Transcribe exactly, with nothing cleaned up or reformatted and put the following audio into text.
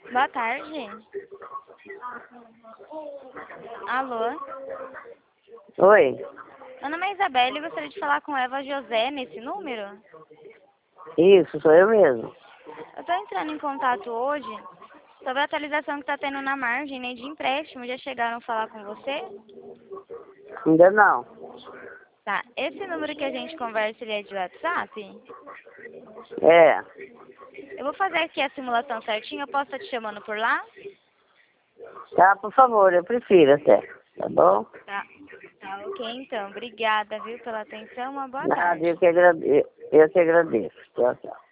Boa tarde. Alô? Oi, Meu nome é Isabelle e gostaria de falar com Eva José nesse número. isso, sou eu mesmo. Eu estou entrando em contato hoje sobre a atualização que está tendo na margem, né, de empréstimo. Já chegaram a falar com você? Ainda não. Tá. Esse número que a gente conversa, ele é de WhatsApp? É, Eu vou fazer aqui a simulação certinho. Eu posso estar te chamando por lá? tá, por favor, eu prefiro até, tá bom? Tá. Tá, ok, então. Obrigada, viu, pela atenção. Uma boa Nada, tarde. eu que agradeço, eu que agradeço. Tchau, tchau.